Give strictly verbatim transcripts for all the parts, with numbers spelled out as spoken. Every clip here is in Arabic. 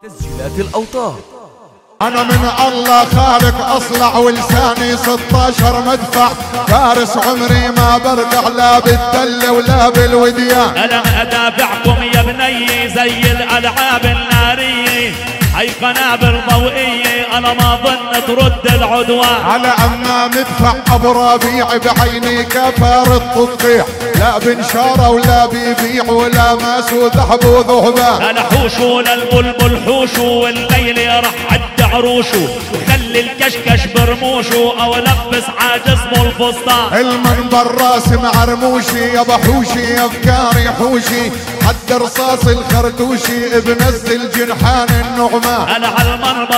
تسجيلات الأوتار. أنا من الله خالق أصلع ولساني ستاشر مدفع، فارس عمري ما برجع لا بالدل ولا بالوديان. ألم أدافعكم يا بني زي الألعاب النارية، هي قنابل ضوئية أنا ما ظن ترد العدوان. على أما مدفع أبو ربيع بعيني كفار التطبيع، لا بنشارة ولا بيبيع ولا ماس وذهب وذهبان. أنا حوشو للبلبل حوشو والليل رح عد عروشو، وخلي الكشكش برموشو أو لبس عاجسمه الفستان. المنبر راسم عرموشي يا بحوشي أفكاري حوشي، حد رصاص الخرتوشي بنزل جنحان النعمان. أنا عالمنبر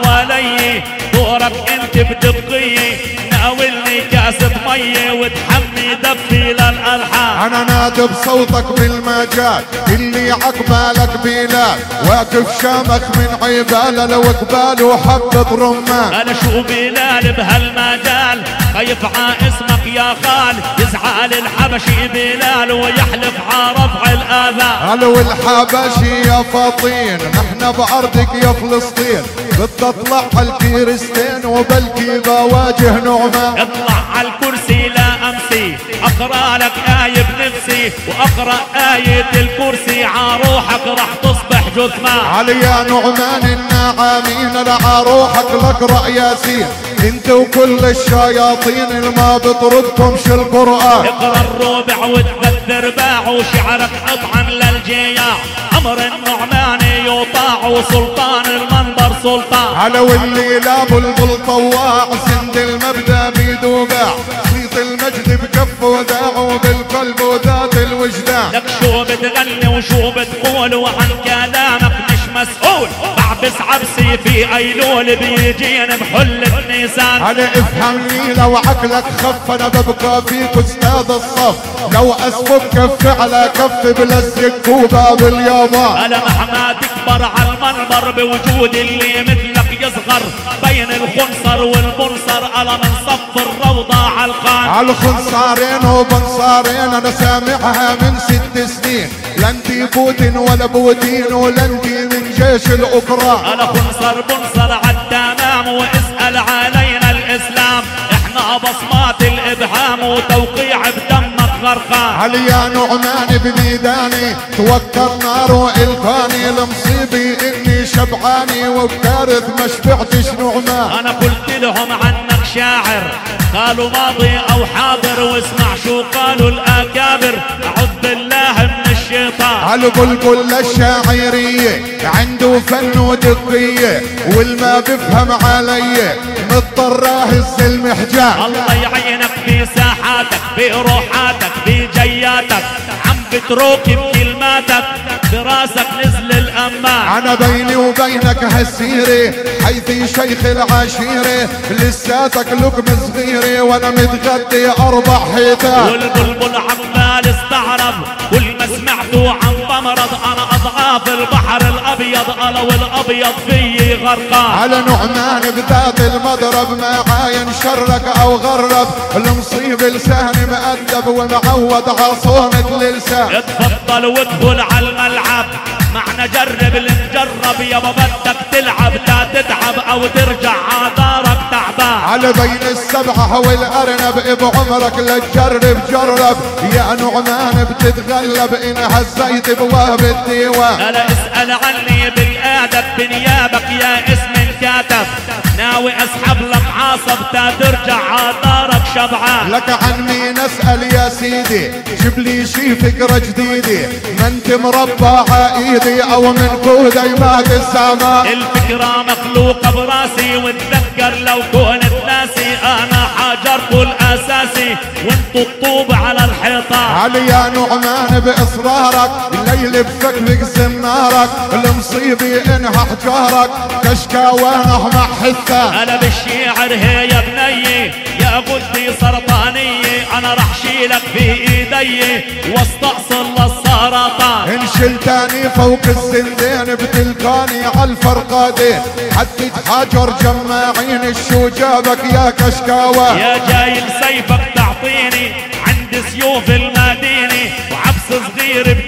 حوالي دورك انت بدقية، ناولني كاسة مية وتحمي دفي للألحان. أنا نادي بصوتك بالمجال اللي عقبالك بلاد، واقف شامخ من عبالة لو قبال وحبة رمان. أنا شو بلال بهالمجال خايف ع اسمك يا خال، يزعل الحبشي بلال ويحلف ع رفع الآذان. قالوا الحبشي يا فطين نحن بأرضك يا فلسطين، بدي اطلع الكريستين وبلكي بواجه نعمان. اطلع على الكرسي لا امسي اقرا لك آية بنفسي، واقرا آية الكرسي عروحك رح تصبح جثمان. علي يا نعمان النعامين لعروحك لقرأ ياسين، انت وكل الشياطين اللي ما بطردكمش القرآن. اقرا الربع وتبذر باع وشعرك اطعن للجياع، امر النعماني يطاع وسلطان المنبر سلطان. على واللي لا بلبل طواع سند المبدأ بيدو باع، صيت المجد بكف وداع وبالقلب وذات الوجدان. لك شو بتغني وشو بتقول وعن كلامك مش مسؤول، بعبس عبسي في ايلول بيجين بحل النيسان. على افهمني لو عقلك خف انا ببقى فيك استاذ الصف، لو اسفك كف على كف بلا السكوبة باليابان. ألا مهما تكبر على المنبر بوجود اللي مثلك يصغر، بين الخنصر والمنصر ألا من صف الروضة على الخان. على الخنصارين وبنصارين انا سامعها من ست سنين، لا انتي بوتين ولا بوتين ولا انتي من جيش الاوكران. ألا خنصر بنصر عالتمام واسأل علينا الإسلام، احنا بصمات الإبهام وتوقيع بدمك غرقان. علي يا نعمان بميداني توكر نار والقاني، المصيبي اني شبعاني وبكارث ما شبعتش نعمان. انا قلت لهم عنك شاعر قالوا ماضي او حاضر، واسمع شو قالوا الاكابر اعوذ بالله من الشيطان. على بلبل الشاعرية عنده فن ودقية، والما بفهم علي مضطر اهز المحجان. الله يعينك في ساحاتك بروحاتك بجياتك، عم بتروك بكلماتك براسك نزل الامان. انا بيني وبينك هالسيرة حيثي شيخ العشيرة، لساتك لقمة صغيرة وانا متغدي اربع حيتان. والبلبل عمال استعرب كل ما سمعته عن طمرض، انا اضعاف البحر الابيض انا والابيض فيي غرقان. على نعمان بذات المضرب ما عاين شرك او غرب، المصيب لساني مؤدب ومعود عصونة للسان. اتفضل وادخل على الملعب معنا جرب لنجرب، يابا بدك تلعب لا تتعب او ترجع عدارك تعبان. على بين السبعة والارنب بعمرك لتجرب جرب، يا نعمان بتتغلب ان هزيت بواب الديوان. الا اسأل عني بالادب بنيابك يا اسم كاتب، ناوي اسحب لك عاصب تا ترجع عدارك شبعان. لك عن مين اسأل يا سيدي جيب لي شي فكرة جديدة، ما انت مربع ايدي او من كودي مات الزمان. الفكرة مخلوقة براسي واتذكر لو كنت ناسي، انا حاجرت الاساسي وانتو الطوب على الحيطان. علي يا نعمان باصرارك الليل بفكرك زنارك، المصيبة انها حجارك كشكاوانه مع حثة. انا بالشعر هي يا بني يا غدي سرطانية، انا رح شيلك في ايدي واستأصل للسرطان. ان شلتاني فوق الزندين بتلقاني عالفرقادين، حدد حجر جماعين الشو جابك يا كشكاوى. يا جاي سيفك تعطيني عند سيوف المدينة، وعبس صغير بتكفي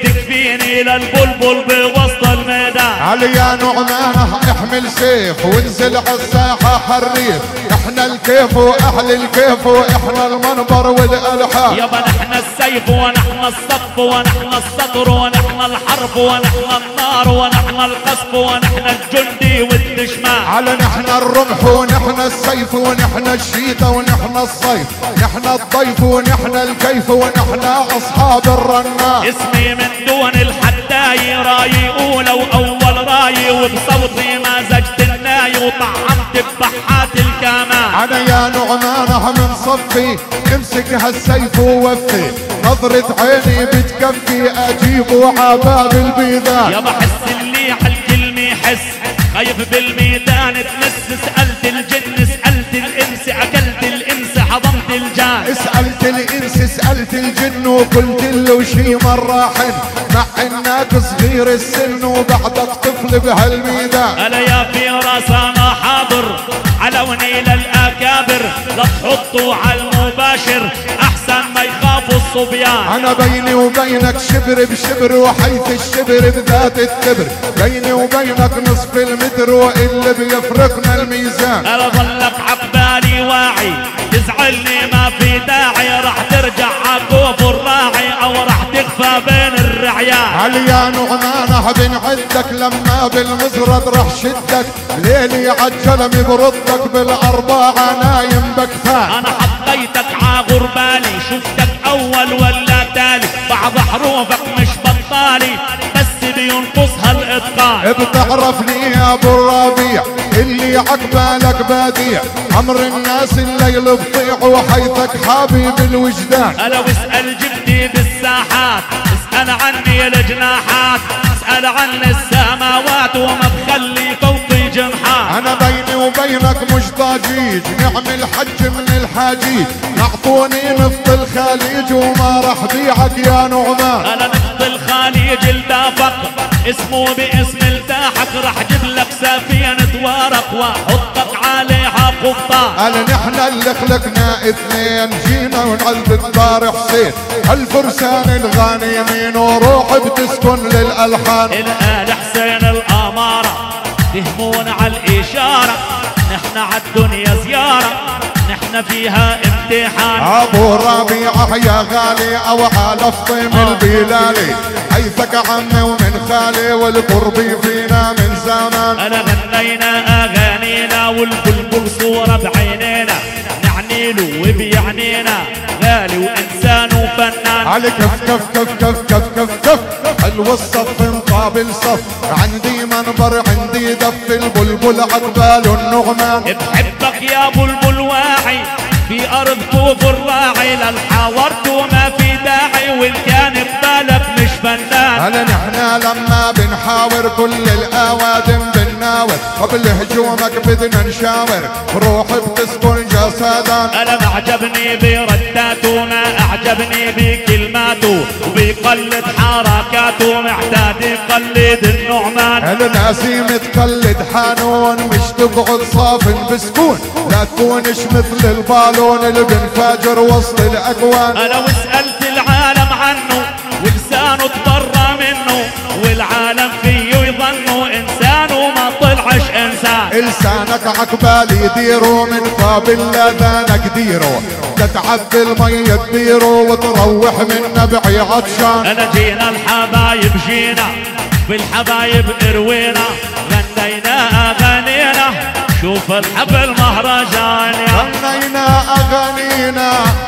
يسقيني للبلبل بوسط الميدان. علي يا نعمانه احمل سيف وانزل عالساحة حريف، احنا الكيف واهل الكيف واحنا المنبر والالحان. يابا نحن السيف ونحن الصف ونحن السطر ونحن الحرب ونحن النار ونحن القصف ونحن الجندي والدشمان. على نحن الرمح ونحن السيف ونحن الشيطة ونحن الصيف، نحن الضيف ونحن الكيف ونحن اصحاب الرنان. اسمي من دون الحداي راي اولى واول راي، وبصوتي مازجت الناي وطعمت ببحات الكمان. انا يا نعمانه من صفي امسك هالسيف ووفي، نظرة عيني بتكفي اجيب عباب البيضان. يا بحس اللي عالكلمة يحس، خايف بالميدان تمس. سألت الجن سألت الانس، اكلت الانس حضمت الجان. سألت الانس سألت الجن وقلت له شي مرة حن، مع انك صغير السن وبعدك طفل بهالميدان. انا يا فراس انا حاضر علوني للاكابر، لا تحطوا على المباشر احسن ما يخافوا الصبيان. انا بيني وبينك شبر بشبر، وحيث الشبر بذات التبر، بيني وبينك نصف المتر واللي بيفرقنا الميزان. انا ظلك عقبالي واعي تزعلني ما في داعي، راح ترجع عقوب الراعي او راح تخفى بين الرعيان. علي يا نعمانه بنعدك لما بالمزرد راح شدك، ليلي عالجلم بردك بالاربعه نايم بكفان. انا حطيتك عغربالي شفتك اول ولا تالي، بعض حروفك مش بطالي بس بينقصها الاتقان. بتعرفني يا ابو الربيع اللي عقبالك بديع، امر الناس الليل بطيع وحيثك حبيب الوجدان. انا واسال جدي بالساحات، اسال عني الجناحات، اسال عن السماوات وما بخلي فوقي جنحات. انا بيني وبينك مش ضجيج، نعمل حج من الحاجيج، نعطوني نفط الخليج وما راح بيعك يا نعمان. انا نفط الخليج التافق اسمه باسم التاحق، راح جيب لك سفينة ورق واحطك عليها قبطان. قال نحن اللي خلقنا اثنين جينا ونعذب الدار حسين، الفرسان الغانمين وروح بتسكن للالحان. الآل حسين الامارة تهمون على الاشارة، نحن عالدنيا زيارة نحن فيها امتحان. ابو ربيعه يا غالي او على فطيم البلالي، حيثك عمي ومن خالي والقرب فينا من زمان. انا غنينا اغانينا والبلبل صورة بعينينا، نعني له وبيعنينا غالي وانسان وفنان. على كف كف كف كف كف كف كف حلو الصف مقابل صف، عندي منبر عندي دف البلبل عقبال النعمان. بحبك يا بلبل واعي في ارض كوف الراعي، للحاورت وما في داعي وان كان ببالك مش فنان. هلا نحنا لما بنحاور كل الاوادم بنناور، قبل هجومك بدنا نشاور روح بتسكن جسدان. انا ما عجبني برداته ما اعجبني بكلماته، وبيقلد حركاته معتاد يقلد النعمان. الناسي متقلد حانون مش تقعد صافن بسكون، لا تكونش مثل البالون اللي بنفاجر وسط الاكوان. انا وسألت العالم عنه ولسانه تبرى منه، والعالم فيه يظنه انسان وما طلعش انسان. لسانك عقبال يديروا من قابل لاذانك ديروا، تتعبي المية تديروا وتروح من نبعي عطشان. انا جينا الحبايب جينا بالحبايب اروينا، غنينا اغانينا شوف الحفل مهرجان. غنينا اغانينا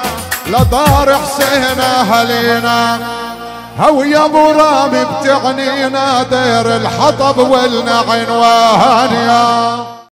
لدار حسين اهلينا، هو يا ابو رامي بتعنينا دير الحطب والنعن وهانيا.